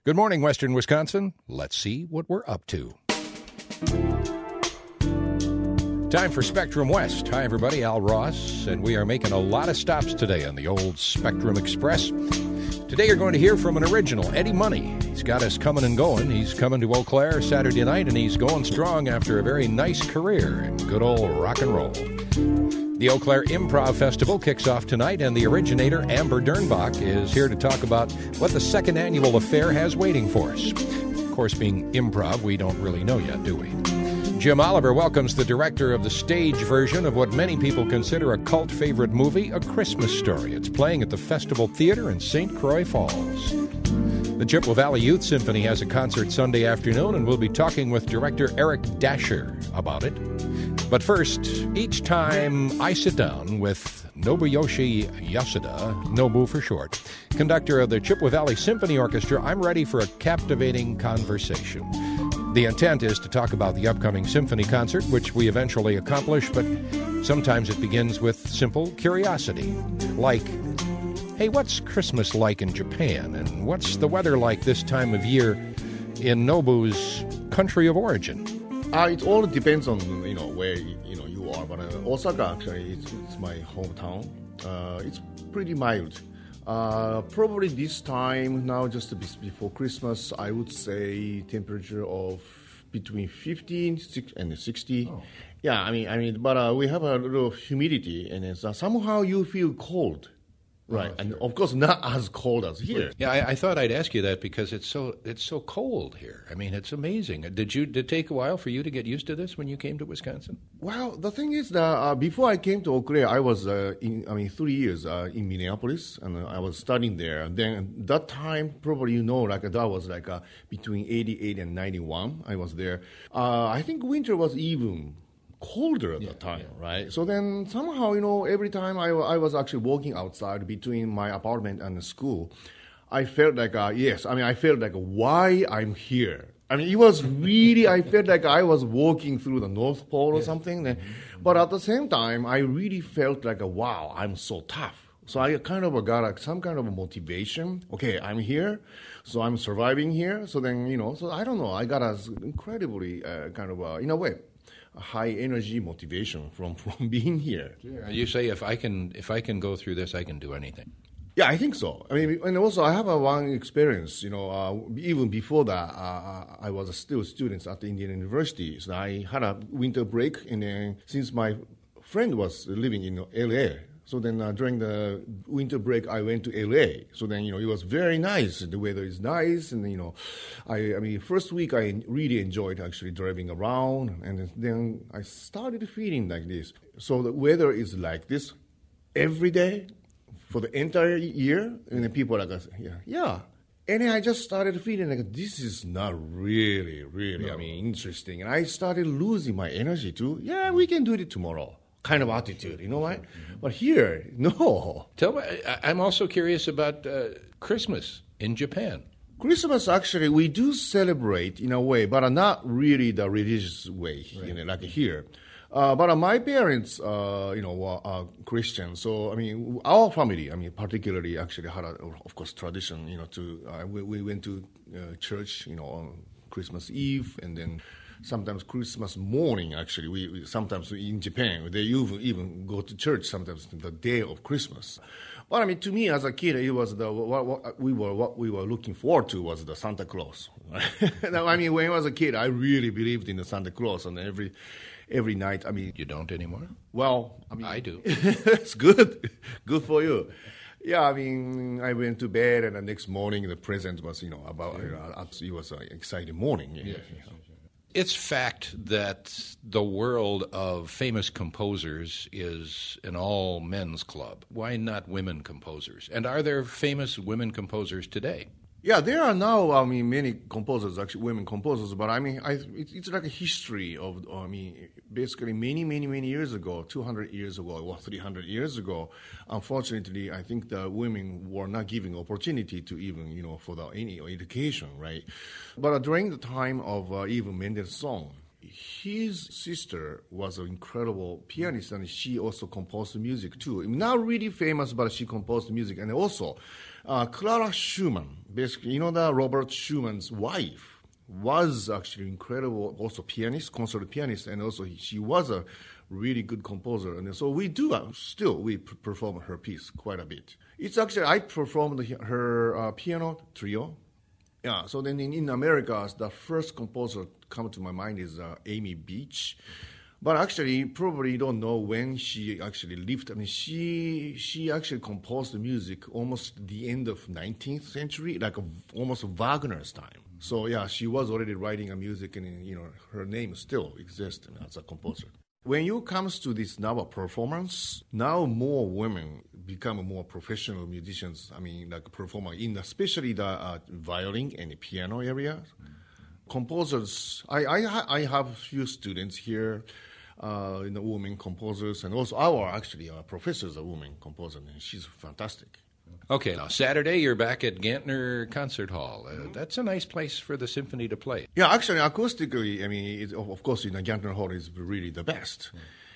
Good morning, Western Wisconsin. Let's see what we're up to. Time for Spectrum West. Hi, everybody. Al Ross, and we are making a lot of stops today on the old Spectrum Express. Today you're going to hear from an original, Eddie Money. He's got us coming and going. He's coming to Eau Claire Saturday night, and he's going strong after a very nice career in good old rock and roll. The Eau Claire Improv Festival kicks off tonight, and the originator, Amber Dernbach, is here to talk about what the second annual affair has waiting for us. Of course, being improv, we don't really know yet, do we? Jim Oliver welcomes the director of the stage version of what many people consider a cult favorite movie, A Christmas Story. It's playing at the Festival Theater in St. Croix Falls. The Chippewa Valley Youth Symphony has a concert Sunday afternoon, and we'll be talking with director Eric Dasher about it. But first, each time I sit down with Nobuyoshi Yasuda, Nobu for short, conductor of the Chippewa Valley Symphony Orchestra, I'm ready for a captivating conversation. The intent is to talk about the upcoming symphony concert, which we eventually accomplish, but sometimes it begins with simple curiosity, like, hey, what's Christmas like in Japan, and what's the weather like this time of year in Nobu's country of origin? It all depends on where you are, but Osaka actually it's my hometown. It's pretty mild. Probably this time now, just before Christmas, I would say temperature of between 15 and 60. Oh. Yeah, I mean, but we have a little humidity, and it's, somehow you feel cold. Right, and of course not as cold as here. Yeah, I thought I'd ask you that because it's so cold here. I mean, it's amazing. Did it take a while for you to get used to this when you came to Wisconsin? Well, the thing is that before I came to Eau Claire, I was 3 years in Minneapolis, and I was studying there. And then that time, probably that was between 88 and 91. I was there. I think winter was even colder at the time, right? So then somehow, every time I was actually walking outside between my apartment and the school, I felt like, I felt like why I'm here. I mean, it was really, I felt like I was walking through the North Pole or something. Mm-hmm. But at the same time, I really felt like, wow, I'm so tough. So I kind of got some kind of a motivation. Okay, I'm here, so I'm surviving here. So then, so I don't know, I got a incredibly in a way, a high energy motivation from being here. Yeah. You say if I can go through this, I can do anything. Yeah, I think so. I mean, and also I have one experience. Even before that, I was still a student at the Indiana University. So I had a winter break, and then since my friend was living in LA. So then during the winter break, I went to LA. So then, it was very nice. The weather is nice. And, first week I really enjoyed actually driving around. And then I started feeling like this. So the weather is like this every day for the entire year. And then people are like, yeah. And then I just started feeling like this is not really, interesting. And I started losing my energy too. Yeah, we can do it tomorrow. Kind of attitude, right? Mm-hmm. But here, no. Tell me, I'm also curious about Christmas in Japan. Christmas, actually, we do celebrate in a way, but not really the religious way, right. Like here. But my parents, were Christian. So, our family, particularly actually had, of course, tradition, we went to church, on Christmas Eve, and then sometimes Christmas morning, actually, we sometimes in Japan, they even go to church sometimes the day of Christmas. But to me as a kid, it was what we were looking forward to was the Santa Claus. Now, when I was a kid, I really believed in the Santa Claus, and every night. You don't anymore? Well, I do. It's good for you. Yeah, I went to bed, and the next morning the present was, it was an exciting morning. Yes. It's fact that the world of famous composers is an all-men's club. Why not women composers? And are there famous women composers today? Yeah, there are now, many composers, actually women composers, but it's like a history of, basically many years ago, 200 years ago or 300 years ago, unfortunately, I think the women were not given opportunity to even, for any education, right? But during the time of even Mendelssohn, his sister was an incredible pianist, and she also composed music too. Not really famous, but she composed music. And also, Clara Schumann, basically, you know that Robert Schumann's wife was actually incredible, also pianist, concert pianist, and also she was a really good composer. And so we do we perform her piece quite a bit. It's actually, I performed her piano trio. Yeah, so then in America, the first composer come to my mind is Amy Beach. But actually, probably you don't know when she actually lived. I mean, she actually composed the music almost the end of 19th century, like almost Wagner's time. So yeah, she was already writing a music, and her name still exists as a composer. When it comes to this NABA performance, now more women become more professional musicians. I mean, like performer in especially the violin and the piano area. Composers, I have a few students here, women composers, and also our professors are women composer, and she's fantastic. Okay, now Saturday you're back at Gantner Concert Hall. That's a nice place for the symphony to play. Yeah, actually, acoustically, I mean, of course, Gantner Hall is really the best.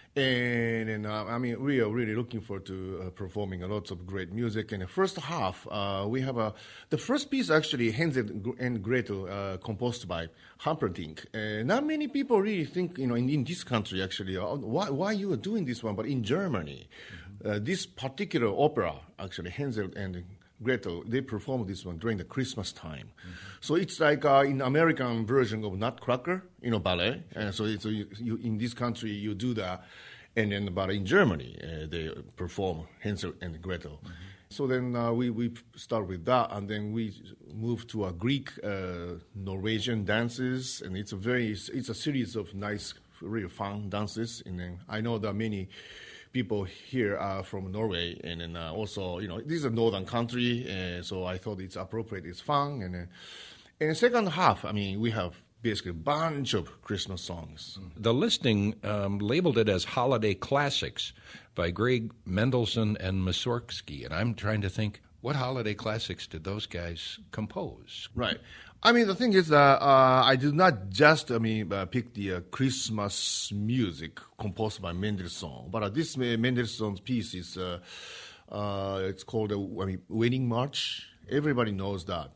And I mean, we are really looking forward to performing a lot of great music. In the first half, we have the first piece actually, Hansel and Gretel, composed by Humperdinck. Not many people really think, in this country actually, why you are doing this one, but in Germany, this particular opera, actually, Hansel and Gretel, they performed this one during the Christmas time. So it's like in American version of Nutcracker, ballet. And so you in this country, you do that. And then, but in Germany, they perform Hansel and Gretel. So then we start with that, and then we move to a Greek Norwegian dances, and it's a series of nice, really fun dances. And then I know that many people here are from Norway, and then also, this is a northern country, so I thought it's appropriate, it's fun. And in the second half, I mean, we have basically a bunch of Christmas songs. The listing labeled it as Holiday Classics by Greg Mendelssohn and Mussorgsky, and I'm trying to think, what holiday classics did those guys compose? Right. I mean, the thing is that I did not just, pick the Christmas music composed by Mendelssohn, but this Mendelssohn's piece is, it's called Wedding March. Everybody knows that.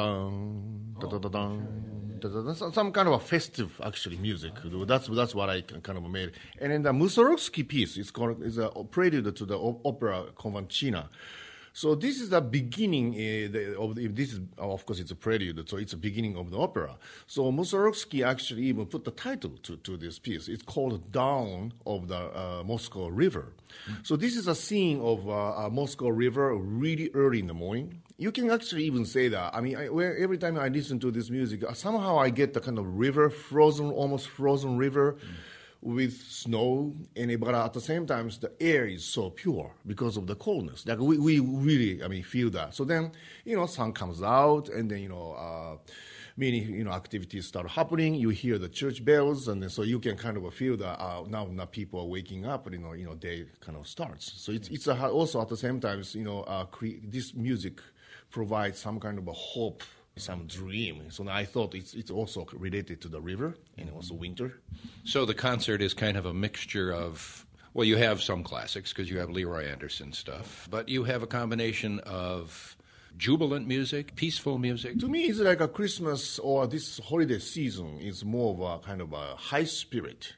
Some kind of a festive, actually, music. That's what I kind of made. And then the Mussorgsky piece is a prelude to the opera Convancina. So this is the beginning of course, it's a prelude, so it's the beginning of the opera. So Mussorgsky actually even put the title to this piece. It's called Down of the Moscow River. So this is a scene of Moscow River really early in the morning. You can actually even say that. I mean, every time I listen to this music, somehow I get the kind of river, almost frozen river, with snow, but at the same time, the air is so pure because of the coldness. Like we really, feel that. So then, sun comes out, and then, many, activities start happening. You hear the church bells, and then, so you can kind of feel that now people are waking up, and, day kind of starts. So it's also at the same time, this music provides some kind of a hope, some dream. So I thought it's also related to the river and also winter. So the concert is kind of a mixture of, well, you have some classics because you have Leroy Anderson stuff, but you have a combination of jubilant music, peaceful music. To me, it's like a Christmas or this holiday season is more of a kind of a high spirit.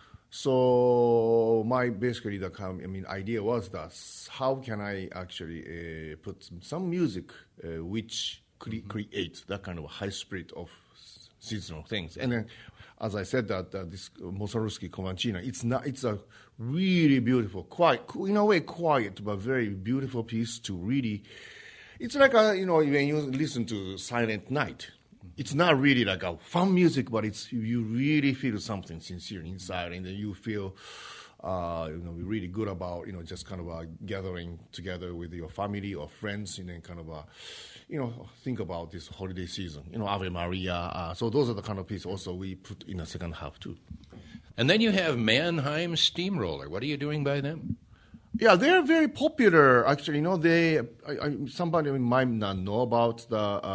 So my basically idea was that how can I actually put some music which create that kind of high spirit of seasonal things. And then, as I said, that this Mussorgsky Convancina, it's a really beautiful, in a way quiet, but very beautiful piece to really. It's like when you listen to Silent Night, it's not really like a fun music, but you really feel something sincere inside, and then you feel. Really good about, just kind of gathering together with your family or friends, and then kind of, think about this holiday season, Ave Maria. So those are the kind of pieces also we put in the second half too. And then you have Mannheim Steamroller. What are you doing by them? Yeah, they are very popular. Actually, somebody might not know about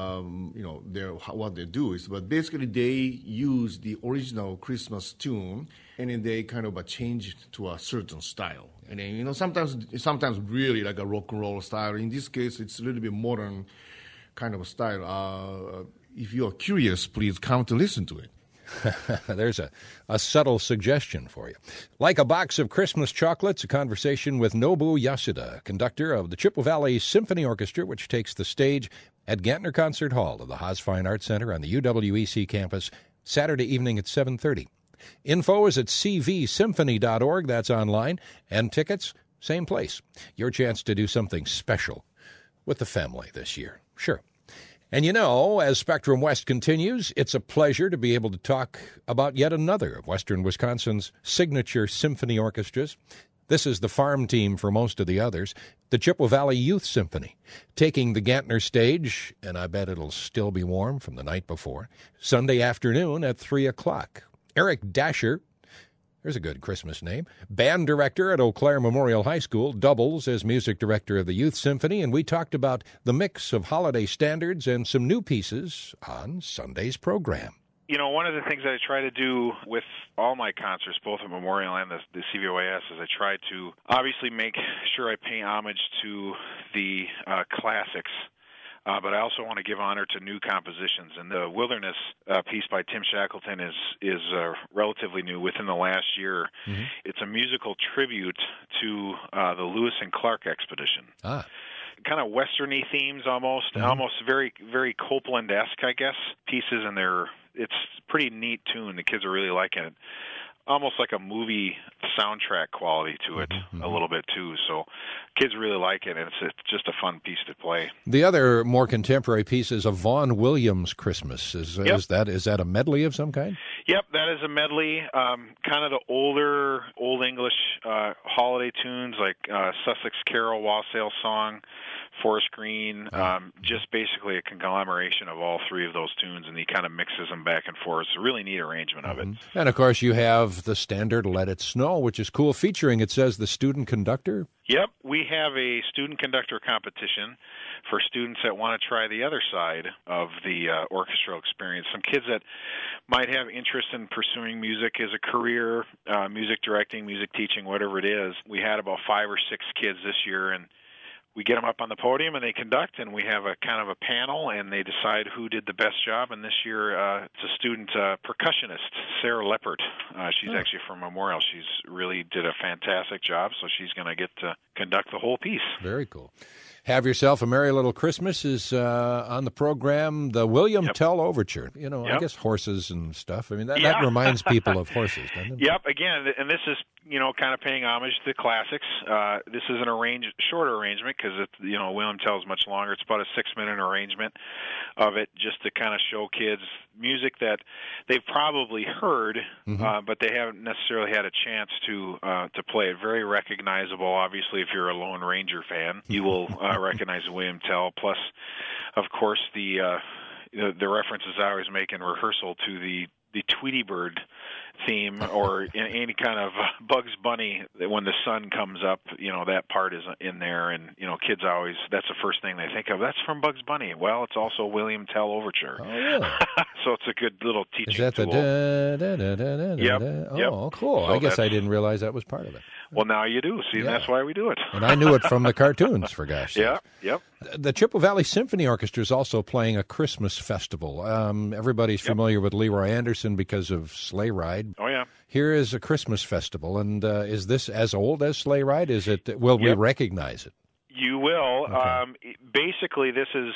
what they do is, but basically they use the original Christmas tune and then they kind of change it to a certain style. And then sometimes really like a rock and roll style. In this case, it's a little bit modern kind of style. If you are curious, please come to listen to it. There's a subtle suggestion for you. Like a box of Christmas chocolates, a conversation with Nobu Yasuda, conductor of the Chippewa Valley Symphony Orchestra, which takes the stage at Gantner Concert Hall of the Haas Fine Arts Center on the UWEC campus Saturday evening at 7:30. Info is at cvsymphony.org, that's online, and tickets, same place. Your chance to do something special with the family this year. Sure. And as Spectrum West continues, it's a pleasure to be able to talk about yet another of Western Wisconsin's signature symphony orchestras. This is the farm team for most of the others, the Chippewa Valley Youth Symphony, taking the Gantner stage, and I bet it'll still be warm from the night before, Sunday afternoon at 3 o'clock. Eric Dasher, there's a good Christmas name, band director at Eau Claire Memorial High School, doubles as music director of the Youth Symphony, and we talked about the mix of holiday standards and some new pieces on Sunday's program. One of the things that I try to do with all my concerts, both at Memorial and the CVOAS, is I try to obviously make sure I pay homage to the classics. But I also want to give honor to new compositions. And the Wilderness piece by Tim Shackleton is relatively new within the last year. Mm-hmm. It's a musical tribute to the Lewis and Clark expedition. Kind of westerny themes almost, mm-hmm. almost very, very Copeland-esque, I guess, pieces. And it's a pretty neat tune. The kids are really liking it. Almost like a movie soundtrack quality to it, mm-hmm. a little bit too. So kids really like it, and it's just a fun piece to play. The other more contemporary piece is a Vaughan Williams Christmas. Is that a medley of some kind? Yep, that is a medley. Kind of the older Old English holiday tunes like Sussex Carol, Wassail Song, Forest Green, just basically a conglomeration of all three of those tunes, and he kind of mixes them back and forth. It's a really neat arrangement of it. And, of course, you have the standard Let It Snow, which is cool, featuring, it says, the student conductor. Yep, we have a student conductor competition for students that want to try the other side of the orchestral experience. Some kids that might have interest in pursuing music as a career, music directing, music teaching, whatever it is. We had about 5 or 6 kids this year, and we get them up on the podium and they conduct, and we have a kind of a panel, and they decide who did the best job. And this year, it's a student percussionist, Sarah Leppert. She's actually from Memorial. She's really did a fantastic job, so she's going to get to conduct the whole piece. Very cool. Have Yourself a Merry Little Christmas is on the program. The William Tell Overture. I guess horses and stuff. I mean, that reminds people of horses, doesn't it? Yep. Again, and this is, kind of paying homage to the classics. This is an shorter arrangement because, William Tell is much longer. It's about a 6-minute arrangement of it just to kind of show kids music that they've probably heard, mm-hmm. But they haven't necessarily had a chance to play it. Very recognizable. Obviously, if you're a Lone Ranger fan, you will recognize William Tell. Plus, of course, the references I always make in rehearsal to the Tweety Bird theme, or in any kind of Bugs Bunny, when the sun comes up, that part is in there, and kids always, that's the first thing they think of. That's from Bugs Bunny. Well, it's also William Tell Overture. Oh, really? So it's a good little teaching tool. Is that the Yep. Oh, cool. So I guess I didn't realize that was part of it. Well, now you do. See, that's why we do it. And I knew it from the cartoons, for gosh sake. Yep. The Chippewa Valley Symphony Orchestra is also playing a Christmas festival. Everybody's familiar with Leroy Anderson because of Sleigh Ride. Oh, yeah. Here is a Christmas festival, and is this as old as Sleigh Ride? Will we recognize it? You will. Okay. Basically, this is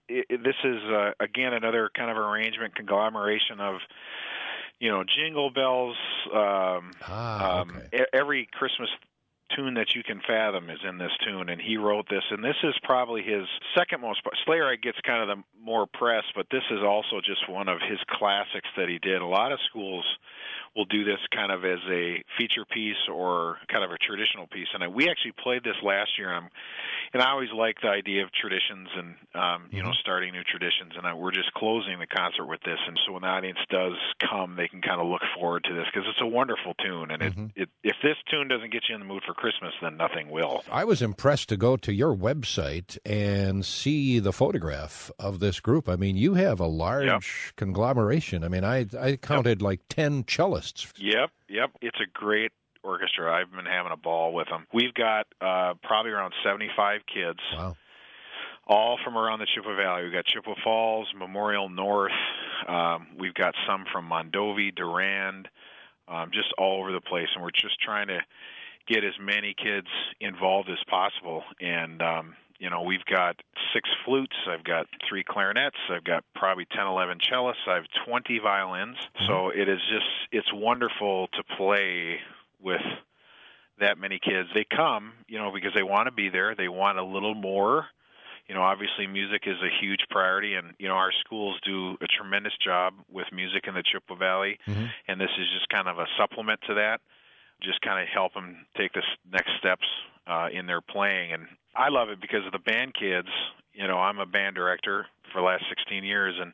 again another kind of arrangement conglomeration of Jingle Bells. Every Christmas tune that you can fathom is in this tune, and he wrote this, and this is probably his second most. Sleigh Ride gets kind of the more press, but this is also just one of his classics that he did. A lot of schools we'll do this kind of as a feature piece or kind of a traditional piece. And we actually played this last year, and I always like the idea of traditions and starting new traditions. And we're just closing the concert with this, and so when the audience does come, they can kind of look forward to this because it's a wonderful tune. And if this tune doesn't get you in the mood for Christmas, then nothing will. I was impressed to go to your website and see the photograph of this group. I mean, you have a large conglomeration. I mean, I counted like 10 cellists. Yep. It's a great orchestra. I've been having a ball with them. We've got probably around 75 kids. Wow. All from around the Chippewa Valley. We've got Chippewa Falls, Memorial North. We've got some from Mondovi, Durand, just all over the place. And we're just trying to get as many kids involved as possible. And, we've got 6 flutes. I've got 3 clarinets. I've got probably 10, 11 cellists. I have 20 violins. So it's wonderful to play with that many kids. They come, because they want to be there. They want a little more. Obviously music is a huge priority, and, our schools do a tremendous job with music in the Chippewa Valley, and this is just kind of a supplement to that, just kind of help them take the next steps in their playing. And I love it because of the band kids. I'm a band director for the last 16 years, and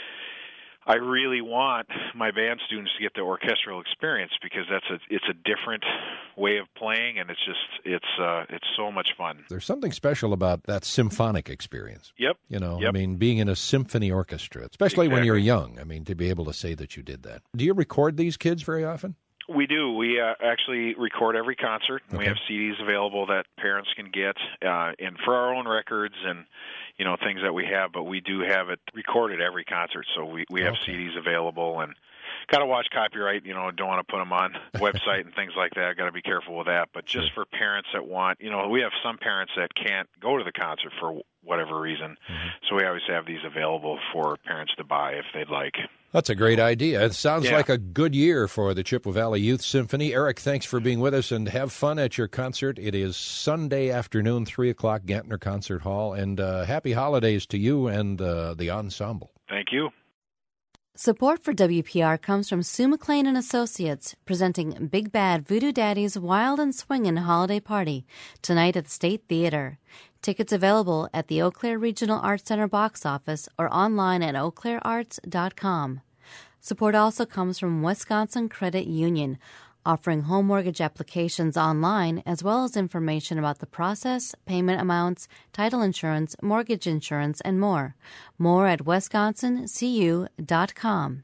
I really want my band students to get the orchestral experience because it's a different way of playing, and it's so much fun. There's something special about that symphonic experience. Yep. I mean, being in a symphony orchestra, especially when you're young. I mean, to be able to say that you did that. Do you record these kids very often? We do. We actually record every concert. Okay. We have CDs available that parents can get, and for our own records and things that we have. But we do have it recorded every concert, so we have CDs available. And got to watch copyright. Don't want to put them on the website and things like that. Got to be careful with that. But just for parents that want, we have some parents that can't go to the concert for whatever reason, so we always have these available for parents to buy if they'd like. That's a great idea. It sounds like a good year for the Chippewa Valley Youth Symphony. Eric, thanks for being with us, and have fun at your concert. It is Sunday afternoon, 3 o'clock, Gantner Concert Hall, and happy holidays to you and the ensemble. Thank you. Support for WPR comes from Sue McLean and Associates, presenting Big Bad Voodoo Daddy's Wild and Swingin' Holiday Party tonight at the State Theater. Tickets available at the Eau Claire Regional Arts Center box office or online at eauclairearts.com. Support also comes from Wisconsin Credit Union, offering home mortgage applications online as well as information about the process, payment amounts, title insurance, mortgage insurance, and more. More at wisconsincu.com.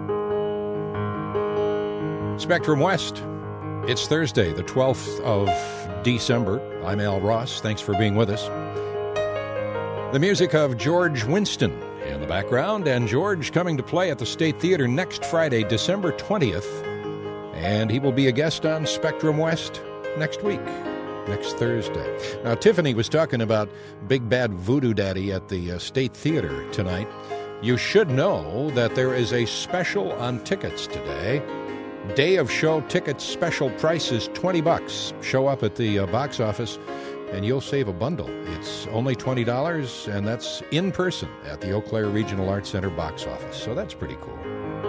Spectrum West. It's Thursday, the 12th of December. I'm Al Ross. Thanks for being with us. The music of George Winston in the background, and George coming to play at the State Theater next Friday, December 20th. And he will be a guest on Spectrum West next week, next Thursday. Now, Tiffany was talking about Big Bad Voodoo Daddy at the State Theater tonight. You should know that there is a special on tickets today. Day of show tickets special price is $20. Show up at the box office and you'll save a bundle. It's only $20, and that's in person at the Eau Claire Regional Arts Center box office. So that's pretty cool.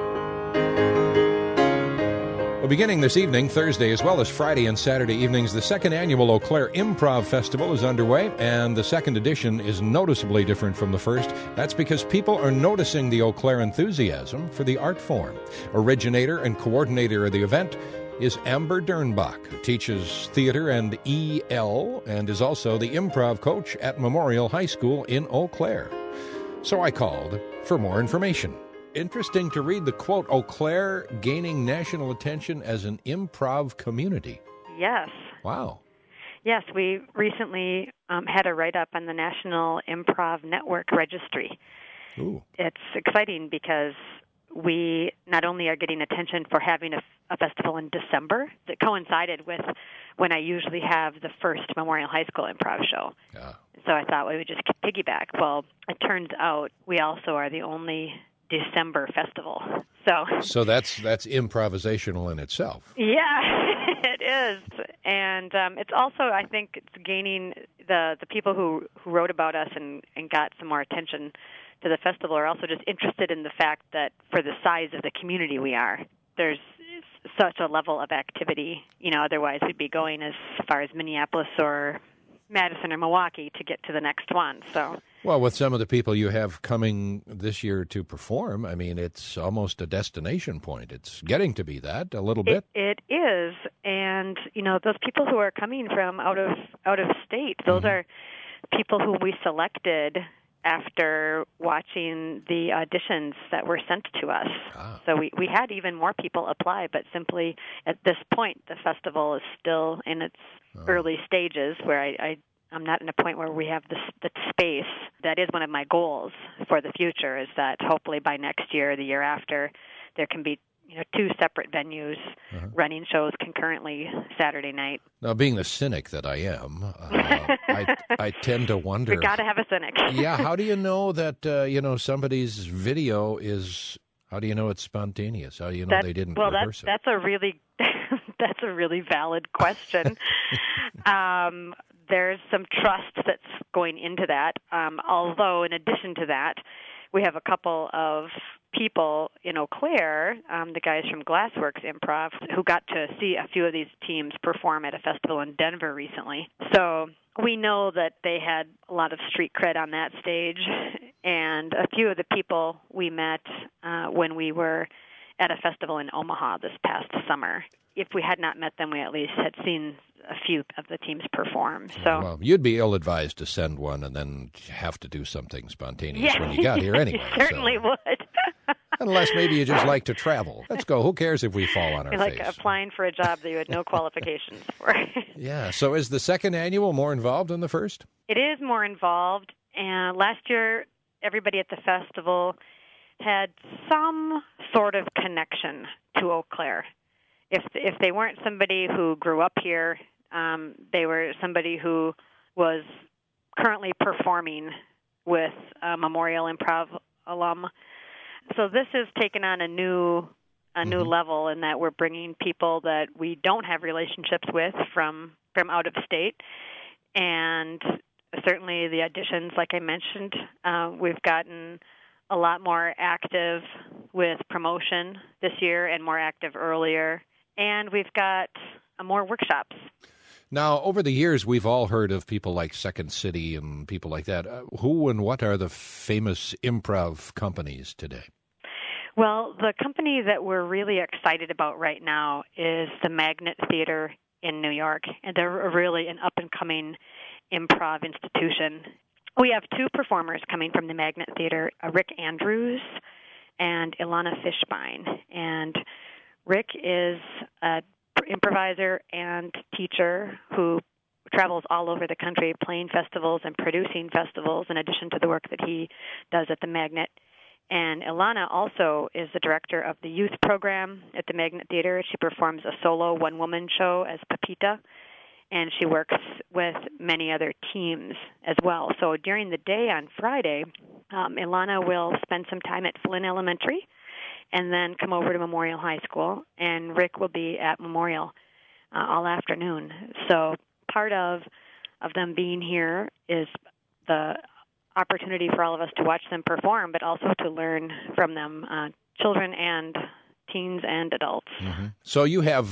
Well, beginning this evening, Thursday, as well as Friday and Saturday evenings, the second annual Eau Claire Improv Festival is underway, and the second edition is noticeably different from the first. That's because people are noticing the Eau Claire enthusiasm for the art form. Originator and coordinator of the event is Amber Dernbach, who teaches theater and EL and is also the improv coach at Memorial High School in Eau Claire. So I called for more information. Interesting to read the quote, Eau Claire gaining national attention as an improv community. Yes. Wow. Yes, we recently had a write-up on the National Improv Network Registry. Ooh. It's exciting because we not only are getting attention for having a festival in December that coincided with when I usually have the first Memorial High School improv show. Yeah. So I thought we would just piggyback. Well, it turns out we also are the only December festival. So that's improvisational in itself. Yeah, it is. And it's also, I think, it's gaining the people who wrote about us and got some more attention to the festival are also just interested in the fact that for the size of the community we are, there's such a level of activity. Otherwise we'd be going as far as Minneapolis or Madison or Milwaukee to get to the next one. So, well, with some of the people you have coming this year to perform, I mean, it's almost a destination point. It's getting to be that a little bit. It is, and those people who are coming from out of state, those are people who we selected after watching the auditions that were sent to us. So we had even more people apply, but simply at this point, the festival is still in its early stages where I'm not in a point where we have the space. That is one of my goals for the future, is that hopefully by next year or the year after, there can be two separate venues running shows concurrently Saturday night. Now, being the cynic that I am, I tend to wonder. We got to have a cynic. Yeah, how do you know that somebody's video is? How do you know it's spontaneous? How do you know they didn't rehearse it? That's a really valid question. There's some trust that's going into that. Although, in addition to that, we have a couple of people in Eau Claire, the guys from Glassworks Improv, who got to see a few of these teams perform at a festival in Denver recently. So we know that they had a lot of street cred on that stage, and a few of the people we met when we were at a festival in Omaha this past summer. If we had not met them, we at least had seen a few of the teams perform. So, well, you'd be ill-advised to send one and then have to do something spontaneous when you got here anyway. You certainly would. Unless maybe you just like to travel. Let's go. Who cares if we fall on our face? Like applying for a job that you had no qualifications for. Yeah. So is the second annual more involved than the first? It is more involved. And last year, everybody at the festival had some sort of connection to Eau Claire. If they weren't somebody who grew up here, they were somebody who was currently performing with a Memorial Improv alum. So this has taken on a new level in that we're bringing people that we don't have relationships with from out of state, and certainly the auditions, like I mentioned, we've gotten a lot more active with promotion this year and more active earlier, and we've got more workshops. Now, over the years, we've all heard of people like Second City and people like that. Who and what are the famous improv companies today? Well, the company that we're really excited about right now is the Magnet Theater in New York, and they're really an up-and-coming improv institution. We have two performers coming from the Magnet Theater, Rick Andrews and Ilana Fishbein. And Rick is an improviser and teacher who travels all over the country playing festivals and producing festivals in addition to the work that he does at the Magnet. And Ilana also is the director of the youth program at the Magnet Theater. She performs a solo one-woman show as Pepita, and she works with many other teams as well. So during the day on Friday, Ilana will spend some time at Flynn Elementary and then come over to Memorial High School, and Rick will be at Memorial all afternoon. So part of them being here is the opportunity for all of us to watch them perform, but also to learn from them, children and teens and adults. Mm-hmm. So you have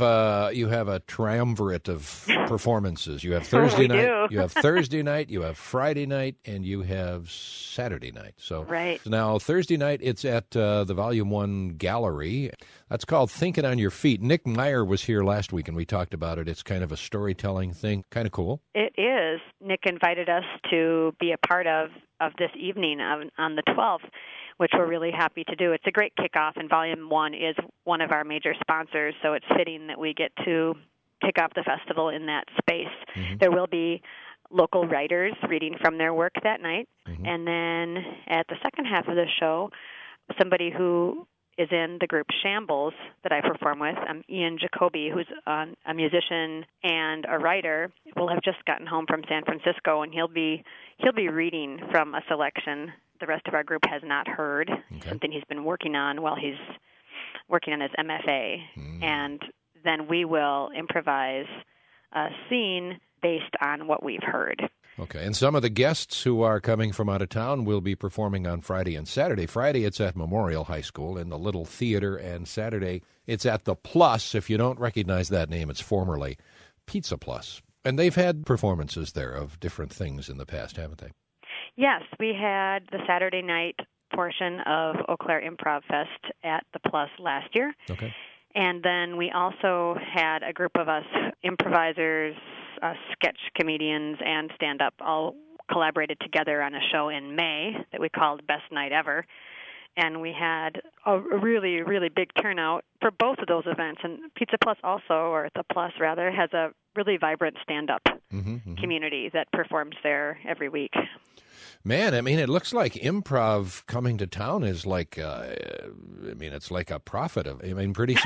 a triumvirate of performances. You have Thursday night, you have Thursday night, you have Friday night, and you have Saturday night. So right. Now Thursday night it's at the Volume 1 Gallery. That's called Thinking on Your Feet. Nick Meyer was here last week, and we talked about it. It's kind of a storytelling thing. Kind of cool. It is. Nick invited us to be a part of this evening on the 12th, which we're really happy to do. It's a great kickoff, and Volume 1 is one of our major sponsors, so it's fitting that we get to kick off the festival in that space. Mm-hmm. There will be local writers reading from their work that night, mm-hmm. and then at the second half of the show, somebody who is in the group Shambles that I perform with, Ian Jacoby, who's a musician and a writer, will have just gotten home from San Francisco, and he'll be reading from a selection the rest of our group has not heard, something he's been working on while he's working on his MFA. And then we will improvise a scene based on what we've heard. Okay, and some of the guests who are coming from out of town will be performing on Friday and Saturday. Friday, it's at Memorial High School in the Little Theater, and Saturday, it's at the Plus. If you don't recognize that name, it's formerly Pizza Plus. And they've had performances there of different things in the past, haven't they? Yes, we had the Saturday night portion of Eau Claire Improv Fest at the Plus last year. Okay. And then we also had a group of us improvisers, sketch comedians, and stand-up all collaborated together on a show in May that we called Best Night Ever. And we had a really, really big turnout for both of those events. And Pizza Plus also, or the Plus rather, has a really vibrant stand-up community that performs there every week. Man, I mean, it looks like improv coming to town is like, it's like a profit. Pretty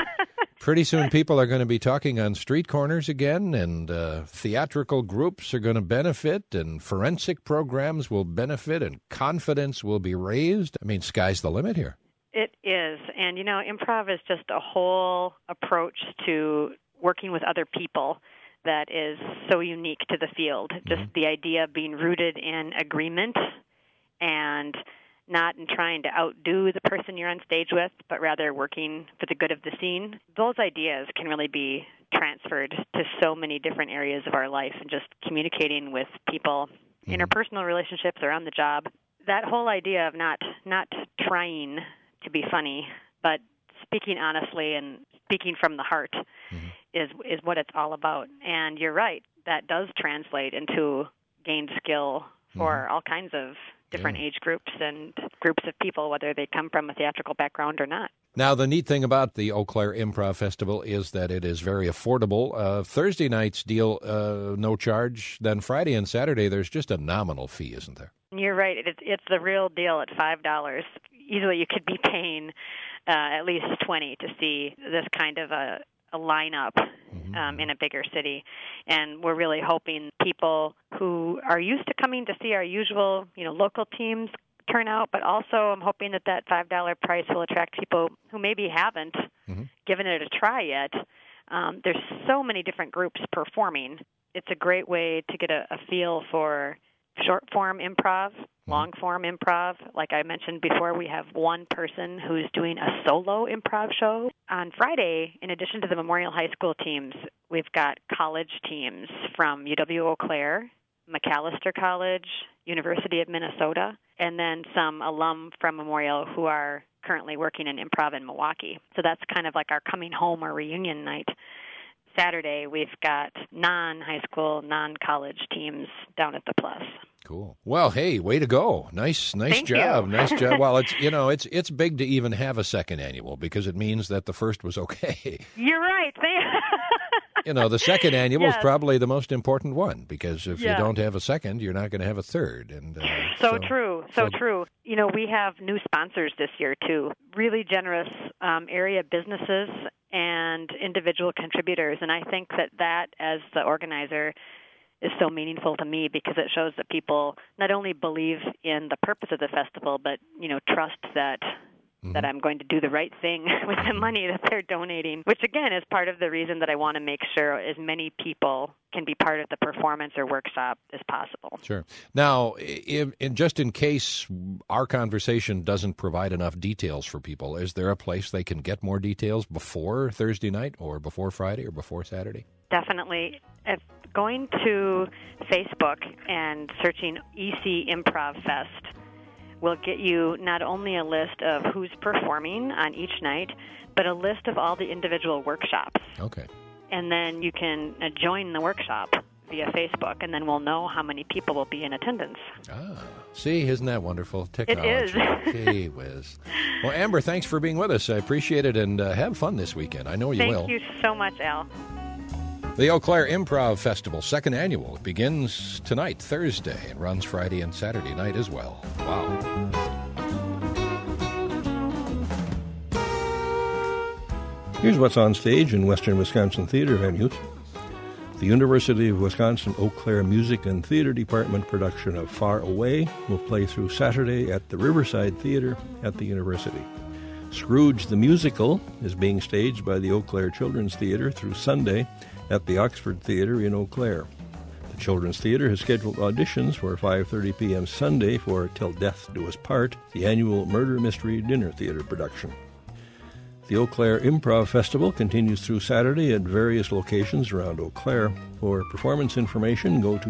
soon people are going to be talking on street corners again, and theatrical groups are going to benefit, and forensic programs will benefit, and confidence will be raised. I mean, sky's the limit here. It is. And, improv is just a whole approach to working with other people that is so unique to the field. Just the idea of being rooted in agreement and not in trying to outdo the person you're on stage with, but rather working for the good of the scene. Those ideas can really be transferred to so many different areas of our life, and just communicating with people, interpersonal relationships or on the job. That whole idea of not trying to be funny, but speaking honestly and speaking from the heart is what it's all about. And you're right, that does translate into gained skill for all kinds of different age groups and groups of people, whether they come from a theatrical background or not. Now, the neat thing about the Eau Claire Improv Festival is that it is very affordable. Thursday night's deal, no charge. Then Friday and Saturday, there's just a nominal fee, isn't there? You're right. It's the real deal at $5. Easily you could be paying at least $20 to see this kind of a lineup in a bigger city. And we're really hoping people who are used to coming to see our usual, local teams turn out, but also I'm hoping that $5 price will attract people who maybe haven't given it a try yet. There's so many different groups performing. It's a great way to get a feel for short-form improv, long-form improv. Like I mentioned before, we have one person who's doing a solo improv show. On Friday, in addition to the Memorial High School teams, we've got college teams from UW-Eau Claire, Macalester College, University of Minnesota, and then some alum from Memorial who are currently working in improv in Milwaukee. So that's kind of like our coming home or reunion night. Saturday, we've got non-high school, non-college teams down at the Plus. Cool. Well, hey, way to go. Nice Thank job. you. Nice job. Well, it's big to even have a second annual because it means that the first was okay. You're right. The second annual is probably the most important one because if you don't have a second, you're not going to have a third. And So true. We have new sponsors this year, too. Really generous area businesses and individual contributors. And I think that as the organizer is so meaningful to me because it shows that people not only believe in the purpose of the festival, but, trust that I'm going to do the right thing with the money that they're donating, which, again, is part of the reason that I want to make sure as many people can be part of the performance or workshop as possible. Sure. Now, just in case our conversation doesn't provide enough details for people, is there a place they can get more details before Thursday night or before Friday or before Saturday? Definitely. Going to Facebook and searching EC Improv Fest will get you not only a list of who's performing on each night, but a list of all the individual workshops. Okay. And then you can join the workshop via Facebook, and then we'll know how many people will be in attendance. See, isn't that wonderful? Technology. It is. Gee whiz. Well, Amber, thanks for being with us. I appreciate it, and have fun this weekend. I know you will. Thank you so much, Al. The Eau Claire Improv Festival, second annual, begins tonight, Thursday, and runs Friday and Saturday night as well. Wow. Here's what's on stage in Western Wisconsin theater venues. The University of Wisconsin Eau Claire Music and Theater Department production of Far Away will play through Saturday at the Riverside Theater at the university. Scrooge the Musical is being staged by the Eau Claire Children's Theater through Sunday at the Oxford Theater in Eau Claire. The Children's Theatre has scheduled auditions for 5:30 p.m. Sunday for Till Death Do Us Part, the annual murder mystery dinner theatre production. The Eau Claire Improv Festival continues through Saturday at various locations around Eau Claire. For performance information, go to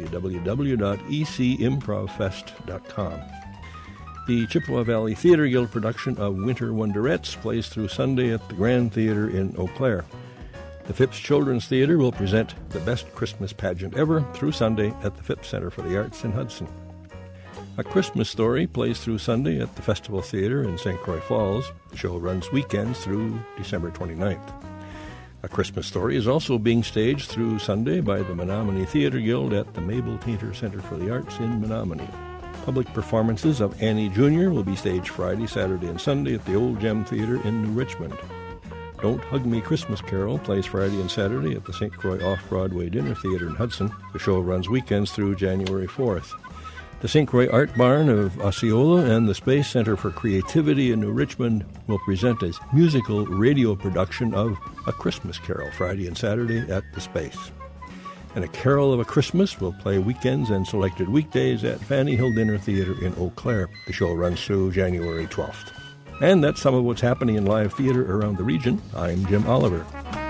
www.ecimprovfest.com. The Chippewa Valley Theatre Guild production of Winter Wonderettes plays through Sunday at the Grand Theatre in Eau Claire. The Phipps Children's Theatre will present The Best Christmas Pageant Ever through Sunday at the Phipps Center for the Arts in Hudson. A Christmas Story plays through Sunday at the Festival Theatre in St. Croix Falls. The show runs weekends through December 29th. A Christmas Story is also being staged through Sunday by the Menominee Theatre Guild at the Mabel Tainter Center for the Arts in Menominee. Public performances of Annie Jr. will be staged Friday, Saturday, and Sunday at the Old Gem Theatre in New Richmond. Don't Hug Me Christmas Carol plays Friday and Saturday at the St. Croix Off-Broadway Dinner Theatre in Hudson. The show runs weekends through January 4th. The St. Croix Art Barn of Osceola and the Space Center for Creativity in New Richmond will present a musical radio production of A Christmas Carol Friday and Saturday at the Space. And A Carol of a Christmas will play weekends and selected weekdays at Fanny Hill Dinner Theatre in Eau Claire. The show runs through January 12th. And that's some of what's happening in live theater around the region. I'm Jim Oliver.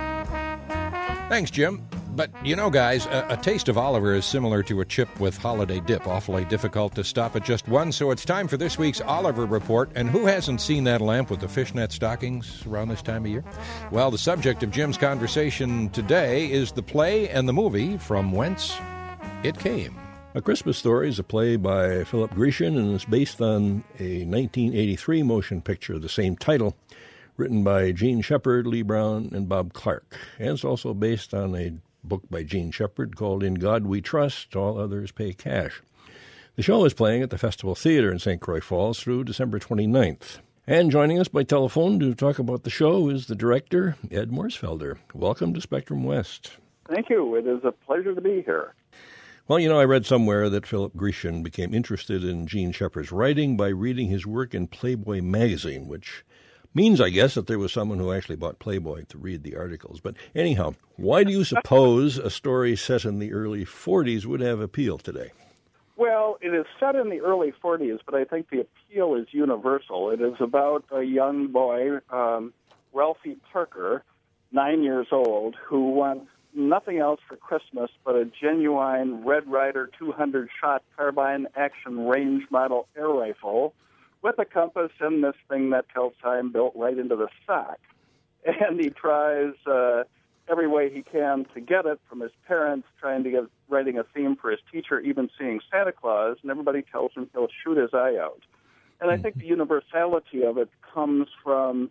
Thanks, Jim. But, you know, guys, a taste of Oliver is similar to a chip with holiday dip. Awfully difficult to stop at just one, so it's time for this week's Oliver Report. And who hasn't seen that lamp with the fishnet stockings around this time of year? Well, the subject of Jim's conversation today is the play and the movie From Whence It Came. A Christmas Story is a play by Philip Grecian and is based on a 1983 motion picture of the same title, written by Gene Shepard, Lee Brown, and Bob Clark. And it's also based on a book by Gene Shepard called In God We Trust, All Others Pay Cash. The show is playing at the Festival Theatre in St. Croix Falls through December 29th. And joining us by telephone to talk about the show is the director, Ed Morsfelder. Welcome to Spectrum West. Thank you. It is a pleasure to be here. Well, you know, I read somewhere that Philip Grecian became interested in Gene Shepard's writing by reading his work in Playboy magazine, which means, I guess, that there was someone who actually bought Playboy to read the articles. But anyhow, why do you suppose a story set in the early 40s would have appeal today? Well, it is set in the early 40s, but I think the appeal is universal. It is about a young boy, Ralphie Parker, 9 years old, who wants nothing else for Christmas but a genuine Red Ryder 200-shot carbine action range model air rifle with a compass and this thing that tells time built right into the sock. And he tries every way he can to get it from his parents, writing a theme for his teacher, even seeing Santa Claus, and everybody tells him he'll shoot his eye out. And I think the universality of it comes from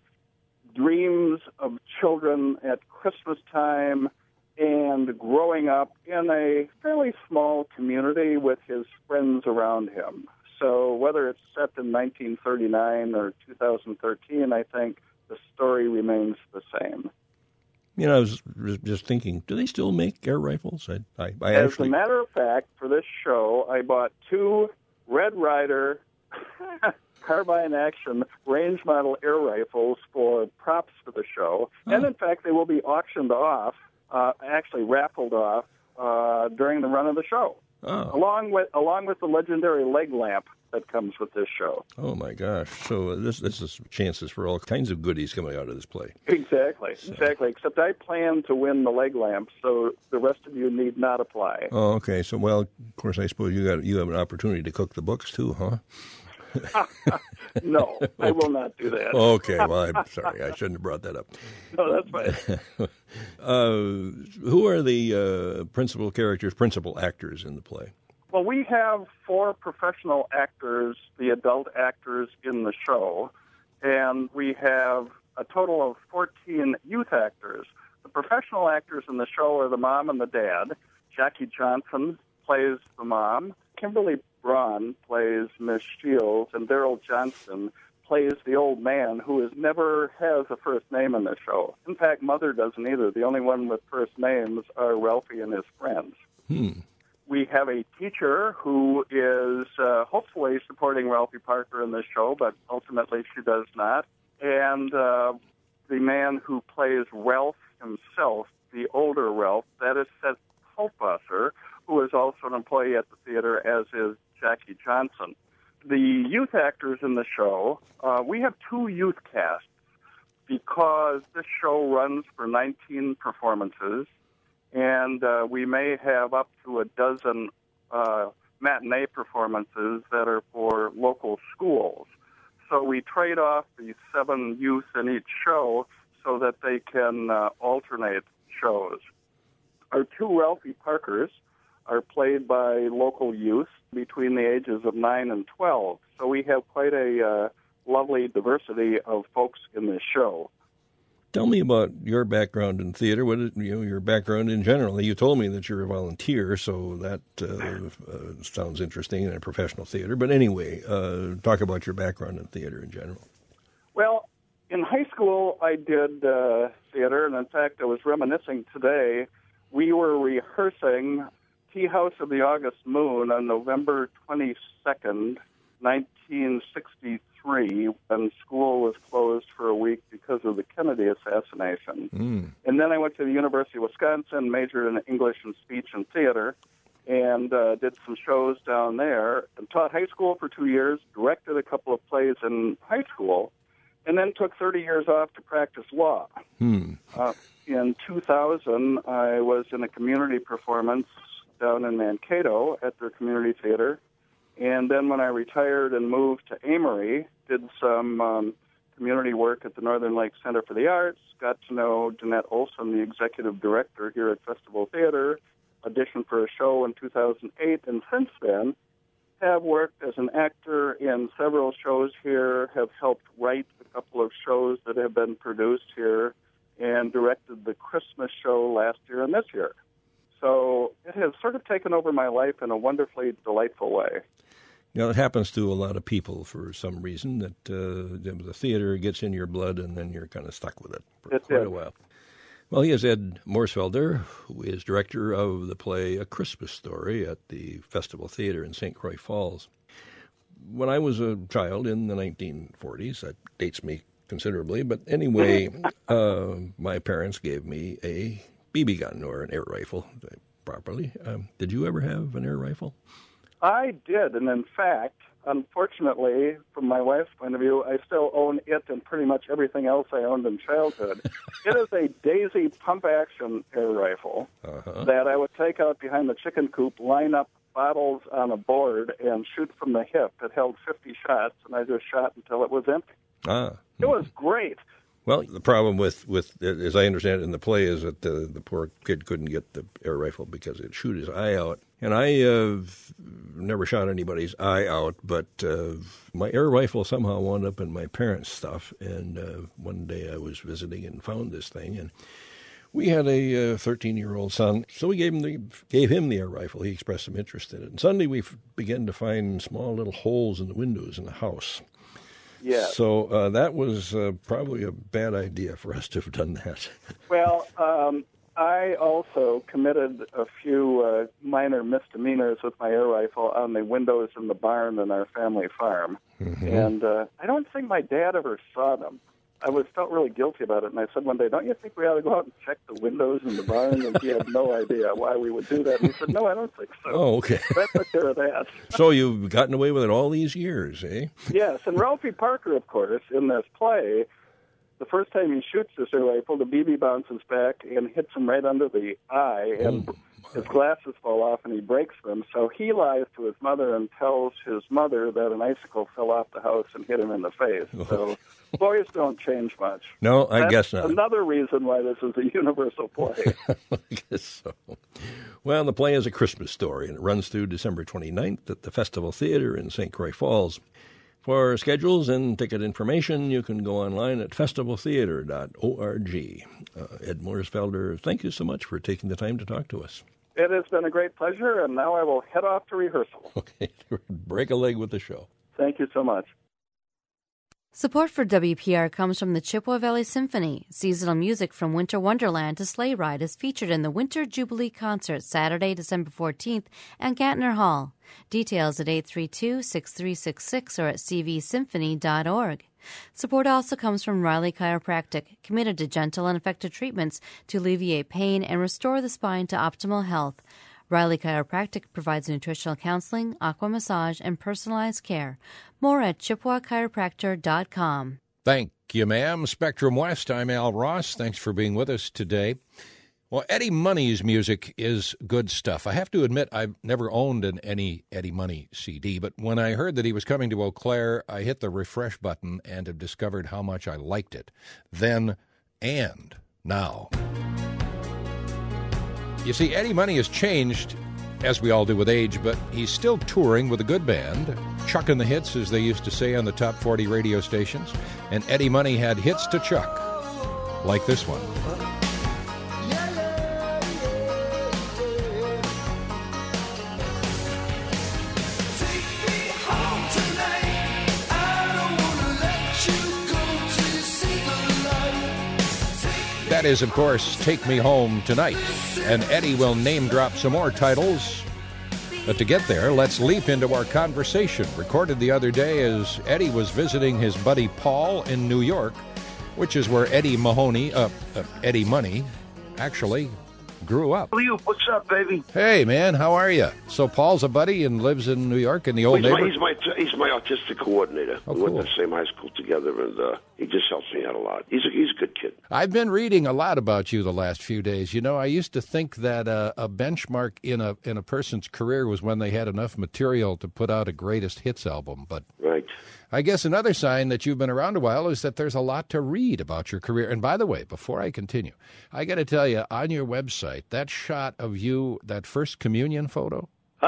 dreams of children at Christmas time and growing up in a fairly small community with his friends around him. So whether it's set in 1939 or 2013, I think the story remains the same. You know, I was just thinking, do they still make air rifles? As a matter of fact, for this show, I bought 2 Red Ryder carbine action range model air rifles for props for the show. Oh. And in fact, they will be auctioned off, actually raffled off, during the run of the show. Oh. Along with the legendary leg lamp that comes with this show. Oh my gosh! So this is chances for all kinds of goodies coming out of this play. Exactly. Except I plan to win the leg lamp, so the rest of you need not apply. Oh, okay. So, well, of course, I suppose you have an opportunity to cook the books too, huh? No, I will not do that. Okay, well, I'm sorry. I shouldn't have brought that up. No, that's fine. Who are the principal actors in the play? Well, we have 4 professional actors, the adult actors in the show, and we have a total of 14 youth actors. The professional actors in the show are the mom and the dad. Jackie Johnson plays the mom. Kimberly Braun plays Miss Shields, and Daryl Johnston plays the old man who never has a first name in the show. In fact, Mother doesn't either. The only one with first names are Ralphie and his friends. We have a teacher who is hopefully supporting Ralphie Parker in this show, but ultimately she does not. And the man who plays Ralph himself, the older Ralph, that is Seth Hultwasser, who is also an employee at the theater, as is Jackie Johnson. The youth actors in the show, we have 2 youth casts because this show runs for 19 performances, and we may have up to a dozen matinee performances that are for local schools. So we trade off the 7 youth in each show so that they can alternate shows. Our 2 Ralphie Parkers are played by local youth between the ages of 9 and 12. So we have quite a lovely diversity of folks in this show. Tell me about your background in theater. What is, your background in general? You told me that you're a volunteer, so that sounds interesting in a professional theater. But anyway, talk about your background in theater in general. Well, in high school, I did theater, and in fact, I was reminiscing today. We were rehearsing Tea House of the August Moon on November 22nd, 1963, when school was closed for a week because of the Kennedy assassination. And then I went to the University of Wisconsin, majored in English and speech and theater, and did some shows down there, and taught high school for 2 years, directed a couple of plays in high school, and then took 30 years off to practice law. In 2000, I was in a community performance down in Mankato at their community theater. And then when I retired and moved to Amory, did some community work at the Northern Lakes Center for the Arts, got to know Danette Olson, the executive director here at Festival Theater, auditioned for a show in 2008, and since then have worked as an actor in several shows here, have helped write a couple of shows that have been produced here, and directed the Christmas show last year and this year. So it has sort of taken over my life in a wonderfully delightful way. It happens to a lot of people for some reason that the theater gets in your blood and then you're kind of stuck with it for quite a while. Well, he is Ed Morsfelder, who is director of the play A Christmas Story at the Festival Theater in St. Croix Falls. When I was a child in the 1940s, that dates me considerably, but anyway, my parents gave me a BB gun or an air rifle, properly. Did you ever have an air rifle? I did, and in fact, unfortunately, from my wife's point of view, I still own it and pretty much everything else I owned in childhood. It is a Daisy pump-action air rifle that I would take out behind the chicken coop, line up bottles on a board, and shoot from the hip. It held 50 shots, and I just shot until it was empty. It was great. Well, the problem with as I understand it in the play, is that the poor kid couldn't get the air rifle because it'd shoot his eye out. And I never shot anybody's eye out, but my air rifle somehow wound up in my parents' stuff. And one day I was visiting and found this thing, and we had a 13-year-old son, so we gave him the air rifle. He expressed some interest in it. And suddenly we began to find small little holes in the windows in the house. Yeah. So that was probably a bad idea for us to have done that. Well, I also committed a few minor misdemeanors with my air rifle on the windows in the barn in our family farm. And I don't think my dad ever saw them. I felt really guilty about it, and I said one day, don't you think we ought to go out and check the windows in the barn? And he had no idea why we would do that. And he said, no, I don't think so. Oh, okay. That took care of that. So you've gotten away with it all these years, eh? Yes, and Ralphie Parker, of course, in this play, the first time he shoots this air rifle, the BB bounces back and hits him right under the eye, and his glasses fall off and he breaks them. So he lies to his mother and tells his mother that an icicle fell off the house and hit him in the face. So boys don't change much. No, I guess not. Another reason why this is a universal play. I guess so. Well, the play is A Christmas Story, and it runs through December 29th at the Festival Theater in St. Croix Falls. For schedules and ticket information, you can go online at festivaltheater.org. Ed Morsfelder, thank you so much for taking the time to talk to us. It has been a great pleasure, and now I will head off to rehearsal. Okay, break a leg with the show. Thank you so much. Support for WPR comes from the Chippewa Valley Symphony. Seasonal music from Winter Wonderland to Sleigh Ride is featured in the Winter Jubilee Concert Saturday, December 14th at Gantner Hall. Details at 832-6366 or at cvsymphony.org. Support also comes from Riley Chiropractic, committed to gentle and effective treatments to alleviate pain and restore the spine to optimal health. Riley Chiropractic provides nutritional counseling, aqua massage, and personalized care. More at chippewachiropractor.com. Thank you, ma'am. Spectrum West, I'm Al Ross. Thanks for being with us today. Well, Eddie Money's music is good stuff. I have to admit, I've never owned an Eddie Money CD, but when I heard that he was coming to Eau Claire, I hit the refresh button and have discovered how much I liked it. Then and now. You see, Eddie Money has changed, as we all do with age, but he's still touring with a good band, chucking the hits, as they used to say on the top 40 radio stations. And Eddie Money had hits to chuck, like this one. That is, of course, Take Me Home Tonight. And Eddie will name drop some more titles. But to get there, let's leap into our conversation, recorded the other day as Eddie was visiting his buddy Paul in New York, which is where Eddie Money, actually grew up. What's up, baby? Hey, man, how are you? So Paul's a buddy and lives in New York in the old neighborhood? He's my autistic coordinator. Oh, we cool. went to the same high school together, and he just helps me out a lot. He's a good kid. I've been reading a lot about you the last few days. You know, I used to think that a benchmark in a person's career was when they had enough material to put out a greatest hits album. But Right. I guess another sign that you've been around a while is that there's a lot to read about your career. And by the way, before I continue, I got to tell you, on your website, that shot of you, that First Communion photo,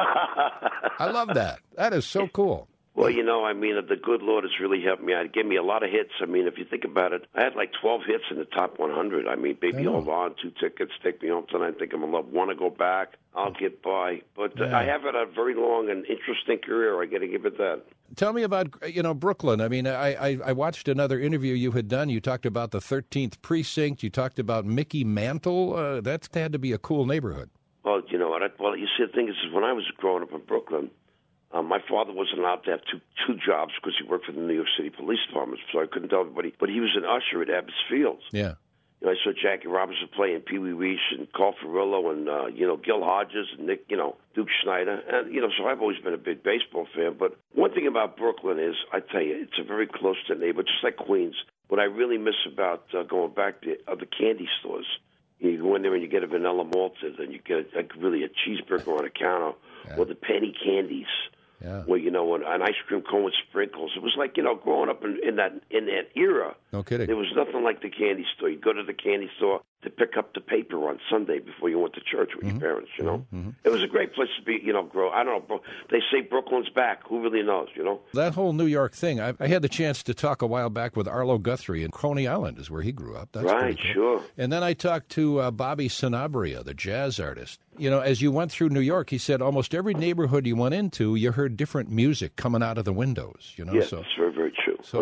I love that. That is so cool. Well, you know, I mean, the good Lord has really helped me out. He gave me a lot of hits. I mean, if you think about it, I had like 12 hits in the top 100. I mean, Baby Hold On, 2 Tickets, Take Me Home Tonight, Think I'm in Love, Want to Go Back, I'll Get By. But I have had a very long and interesting career. I got to give it that. Tell me about, Brooklyn. I mean, I watched another interview you had done. You talked about the 13th Precinct. You talked about Mickey Mantle. That had to be a cool neighborhood. Well, you know what? Well, you see, the thing is when I was growing up in Brooklyn, my father wasn't allowed to have two jobs because he worked for the New York City Police Department, so I couldn't tell everybody. But he was an usher at Abbott's Fields. Yeah. You know, I saw Jackie Robinson play and Pee Wee Reese and Carl Ferrillo and, Gil Hodges and Nick, Duke Schneider. And, so I've always been a big baseball fan. But one thing about Brooklyn is, I tell you, it's a very close-knit neighborhood, just like Queens. What I really miss about going back to the candy stores, you go in there and you get a vanilla malted and you get a cheeseburger on a counter or the penny candies. Yeah. Well, an ice cream cone with sprinkles. It was like, growing up in that era. No kidding. There was nothing like the candy store. You go to the candy store to pick up the paper on Sunday before you went to church with your parents, Mm-hmm. It was a great place to be, grow. I don't know. They say Brooklyn's back. Who really knows, That whole New York thing, I had the chance to talk a while back with Arlo Guthrie, and Coney Island is where he grew up. That's right, cool. Sure. And then I talked to Bobby Sanabria, the jazz artist. As you went through New York, he said almost every neighborhood you went into, you heard different music coming out of the windows, Yes, so, it's very, very true. So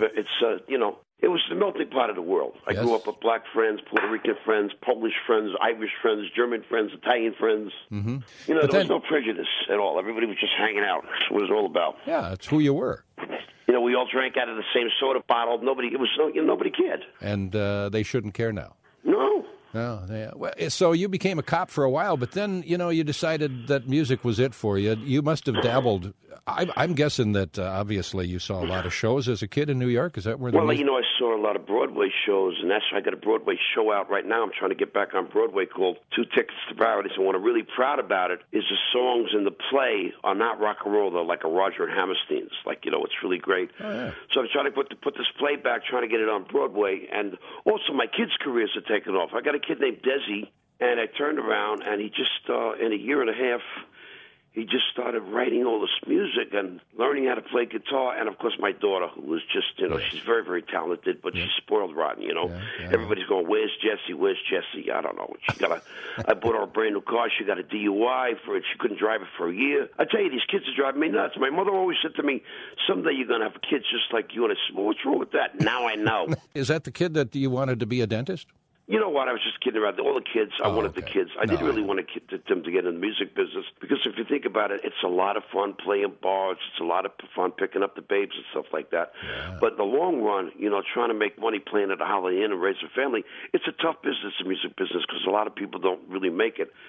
it was the melting pot of the world. I grew up with black friends, Puerto Rican friends, Polish friends, Irish friends, German friends, Italian friends. Mm-hmm. There was no prejudice at all. Everybody was just hanging out. That's what it was all about. Yeah, that's who you were. We all drank out of the same soda bottle. Nobody cared. And they shouldn't care now. No. Oh, yeah. Well, so you became a cop for a while, but then, you decided that music was it for you. You must have dabbled. I'm guessing that obviously you saw a lot of shows as a kid in New York. Is that where? I saw a lot of Broadway shows, and I got a Broadway show out right now. I'm trying to get back on Broadway called 2 Tickets to Paradise. And what I'm really proud about it is the songs in the play are not rock and roll. They're like a Roger and Hammerstein's. It's really great. Oh, yeah. So I'm trying to put this play back, trying to get it on Broadway. And also my kids' careers are taking off. I got a kid named Desi, and I turned around, and he just, in a year and a half, he just started writing all this music and learning how to play guitar. And, of course, my daughter, who was just, she's very, very talented, but she's spoiled rotten, Everybody's going, where's Jessie? Where's Jessie? I don't know. I bought her a brand new car. She got a DUI for it. She couldn't drive it for a year. I tell you, these kids are driving me nuts. My mother always said to me, someday you're going to have kids just like you. And I said, well, what's wrong with that? Now I know. Is that the kid that you wanted to be a dentist? You know what? I was just kidding around. All the kids, I wanted the kids. I didn't really want them to get in the music business because if you think about it, it's a lot of fun playing bars. It's a lot of fun picking up the babes and stuff like that. Yeah. But in the long run, trying to make money playing at a Holiday Inn and raise a family, it's a tough business, the music business, because a lot of people don't really make it.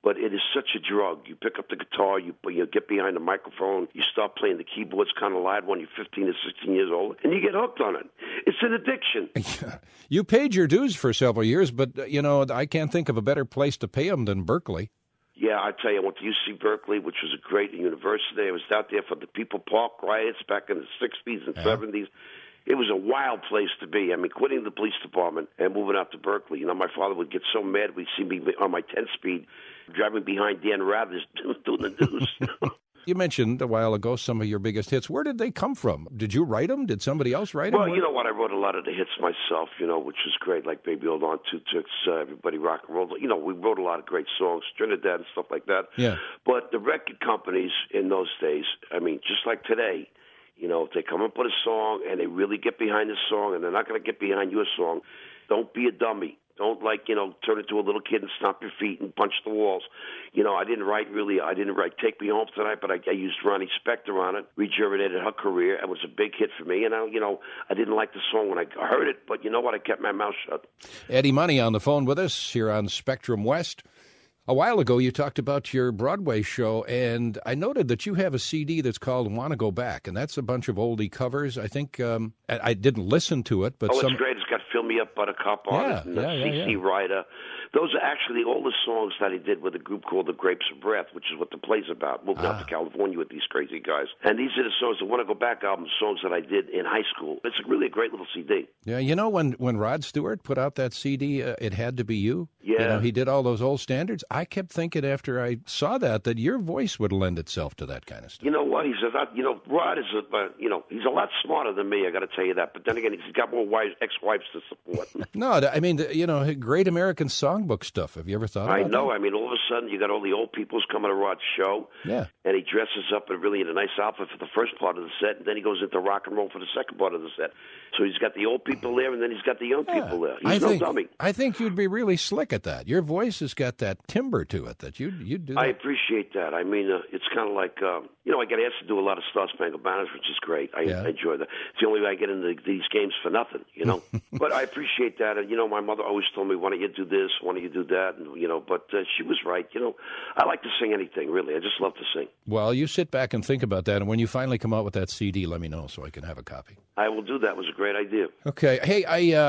but it is such a drug. You pick up the guitar, you get behind the microphone, you start playing the keyboards kind of loud when you're 15 or 16 years old, and you get hooked on it. It's an addiction. You paid your dues for several years, but, I can't think of a better place to pay them than Berkeley. Yeah, I tell you, I went to UC Berkeley, which was a great university. I was out there for the People Park riots back in the 60s and 70s. It was a wild place to be. I mean, quitting the police department and moving out to Berkeley. My father would get so mad. We'd see me on my 10-speed driving behind Dan Rathers doing the news. You mentioned a while ago some of your biggest hits. Where did they come from? Did you write them? Did somebody else write them? Well, you know what? I wrote a lot of the hits myself, which was great, like Baby Hold On, Two Ticks, Everybody Rock and Roll. We wrote a lot of great songs, Trinidad and stuff like that. Yeah. But the record companies in those days, I mean, just like today, if they come up with a song and they really get behind the song and they're not going to get behind your song, don't be a dummy. Don't turn into a little kid and stomp your feet and punch the walls. I didn't write Take Me Home Tonight, but I used Ronnie Spector on it, rejuvenated her career. It was a big hit for me. And I didn't like the song when I heard it, but you know what? I kept my mouth shut. Eddie Money on the phone with us here on Spectrum West. A while ago, you talked about your Broadway show, and I noted that you have a CD that's called "Wanna Go Back," and that's a bunch of oldie covers. I think I didn't listen to it, but it's great. It's got "Fill Me Up, Buttercup" on it, and C.C. Ryder. Those are actually all the songs that he did with a group called the Grapes of Breath, which is what the play's about, moving out to California with these crazy guys. And these are the songs, the "Wanna Go Back" album, songs that I did in high school. It's really a great little CD. Yeah, when Rod Stewart put out that CD, It Had to Be You. Yeah. He did all those old standards. I kept thinking after I saw that your voice would lend itself to that kind of stuff. You know what? He says, Rod is he's a lot smarter than me, I got to tell you that. But then again, he's got more ex-wives to support. No, I mean, great American songbook stuff. Have you ever thought about that? I know. I mean, all of a sudden, you got all the old people's coming to Rod's show. Yeah. And he dresses up in a nice outfit for the first part of the set, and then he goes into rock and roll for the second part of the set. So he's got the old people there, and then he's got the young people there. He's no dummy. I think you'd be really slick at that. Your voice has got that timbre to it that you'd do that. I appreciate that. I mean, it's kind of like, I get asked to do a lot of Star Spangled Banners, which is great. I enjoy that. It's the only way I get into these games for nothing, But I appreciate that. And, my mother always told me, why don't you do this? Why don't you do that? And, but she was right. I like to sing anything, really. I just love to sing. Well, you sit back and think about that. And when you finally come out with that CD, let me know so I can have a copy. I will do that. It was a great idea. Okay. Hey,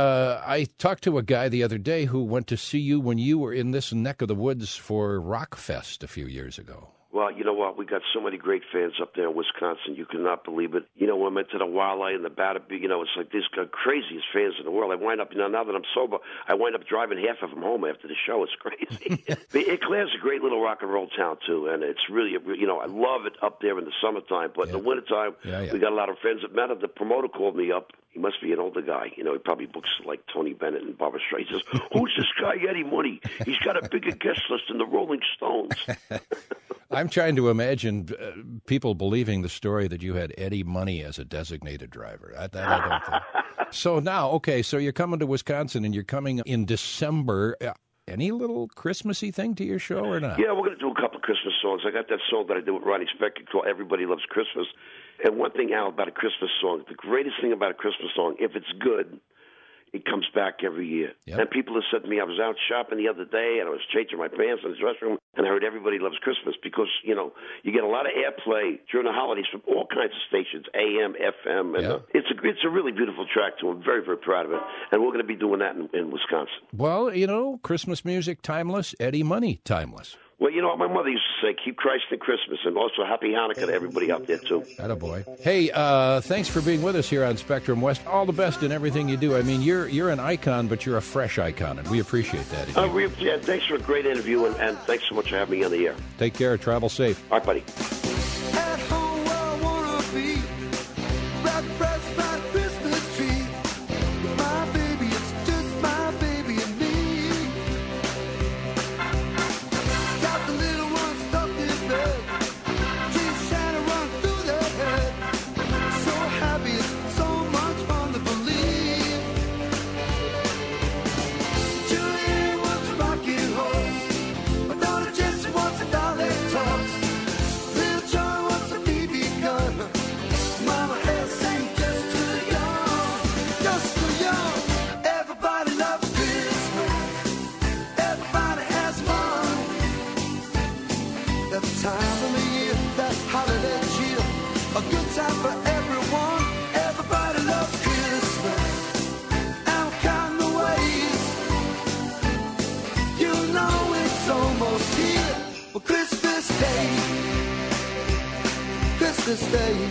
I talked to a guy the other day who went to see you when you were in this neck of the woods for Rockfest a few years ago. Well, you know what? We got so many great fans up there in Wisconsin. You cannot believe it. We went to the Walleye and the Batterbee. It's like these craziest fans in the world. I wind up, now that I'm sober, I wind up driving half of them home after the show. It's crazy. Eau Claire's a great little rock and roll town, too. And it's really, I love it up there in the summertime. But in the wintertime, we got a lot of friends that met him. The promoter called me up. He must be an older guy. He probably books like Tony Bennett and Barbra Streisand. He says, who's this guy, Eddie Money? He's got a bigger guest list than the Rolling Stones. I'm trying to imagine people believing the story that you had Eddie Money as a designated driver. That I don't think. So now, so you're coming to Wisconsin, and you're coming in December. Any little Christmassy thing to your show or not? Yeah, we're going to do a couple of Christmas songs. I got that song that I did with Ronnie Spector called Everybody Loves Christmas. And one thing, Al, about a Christmas song, the greatest thing about a Christmas song, if it's good, it comes back every year. Yep. And people have said to me, I was out shopping the other day, and I was changing my pants in the restroom, and I heard Everybody Loves Christmas because, you get a lot of airplay during the holidays from all kinds of stations, AM, FM. And it's a really beautiful track, too. I'm very, very proud of it. And we're going to be doing that in Wisconsin. Well, Christmas music, timeless. Eddie Money, timeless. Well, what my mother used to say, keep Christ in Christmas, and also Happy Hanukkah to everybody out there, too. Attaboy. Hey, thanks for being with us here on Spectrum West. All the best in everything you do. I mean, you're an icon, but you're a fresh icon, and we appreciate that. Thanks for a great interview, and thanks so much for having me on the air. Take care. Travel safe. All right, buddy. At home where I wanna be, right pressed by Christmas tree. My baby, it's just my baby and me. Got the little one stuffed in bed. Dreams Santa run through their head. So happy, it's so much fun to believe. Julian wants rocking horse. My daughter Jessie wants a dolly toss. Little to stay.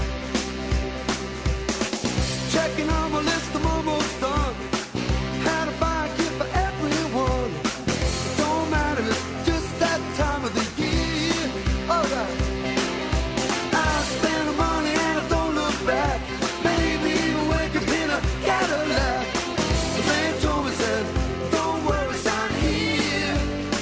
Checking on my list, I'm almost done. How to buy a gift for everyone. It don't matter, it's just that time of the year. Alright. I spend the money and I don't look back. Maybe even wake up in a Cadillac. The man told me, said, don't worry, son, here.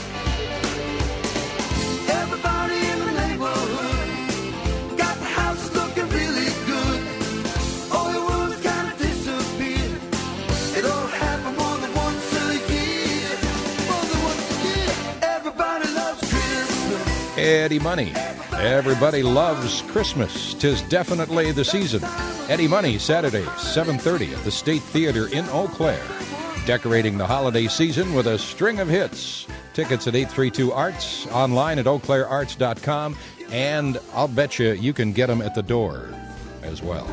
Everybody in the neighborhood got the houses looking really good. All your worries kind of disappear. It all happened more than once a year. More than once a year. Everybody loves Christmas. Eddie Money. Everybody loves Christmas. 'Tis definitely the season. Eddie Money, Saturday, 7:30 at the State Theater in Eau Claire. Decorating the holiday season with a string of hits. Tickets at 832-ARTS, online at eauclairearts.com, and I'll bet you can get them at the door as well.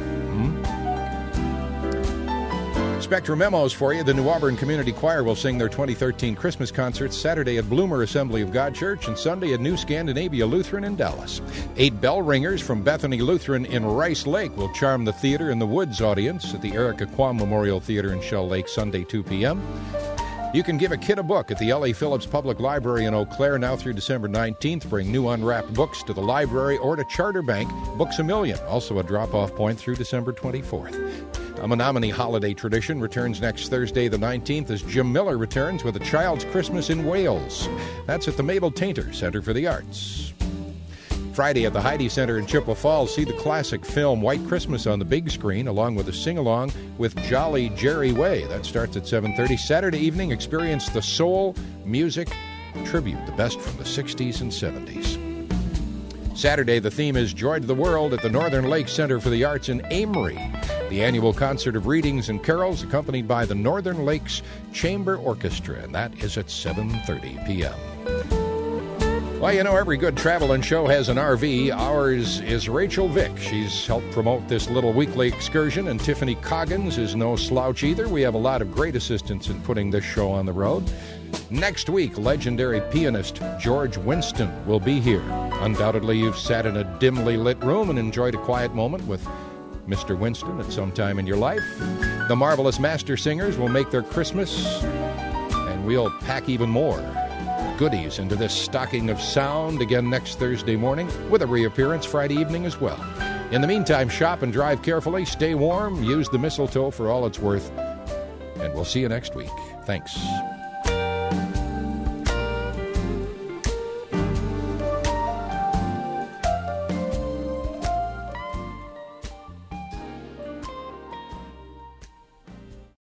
Spectrum memos for you. The New Auburn Community Choir will sing their 2013 Christmas concerts Saturday at Bloomer Assembly of God Church and Sunday at New Scandinavia Lutheran in Dallas. 8 bell ringers from Bethany Lutheran in Rice Lake will charm the theater in the Woods audience at the Erica Quam Memorial Theater in Shell Lake Sunday 2 p.m. You can give a kid a book at the L.A. Phillips Public Library in Eau Claire now through December 19th. Bring new unwrapped books to the library or to Charter Bank. Books a Million, also a drop-off point through December 24th. A Menominee holiday tradition returns next Thursday the 19th as Jim Miller returns with A Child's Christmas in Wales. That's at the Mabel Tainter Center for the Arts. Friday at the Heidi Center in Chippewa Falls, see the classic film White Christmas on the big screen, along with a sing-along with Jolly Jerry Way. That starts at 7:30. Saturday evening, experience the soul music tribute, the best from the 60s and 70s. Saturday, the theme is Joy to the World at the Northern Lakes Center for the Arts in Amory. The annual concert of readings and carols accompanied by the Northern Lakes Chamber Orchestra, and that is at 7:30 p.m. Well, you know, every good travel and show has an RV. Ours is Rachel Vick. She's helped promote this little weekly excursion, and Tiffany Coggins is no slouch either. We have a lot of great assistance in putting this show on the road. Next week, legendary pianist George Winston will be here. Undoubtedly, you've sat in a dimly lit room and enjoyed a quiet moment with Mr. Winston at some time in your life. The marvelous master singers will make their Christmas, and we'll pack even more goodies into this stocking of sound again next Thursday morning, with a reappearance Friday evening as well. In the meantime, shop and drive carefully, stay warm, use the mistletoe for all it's worth, and we'll see you next week. Thanks.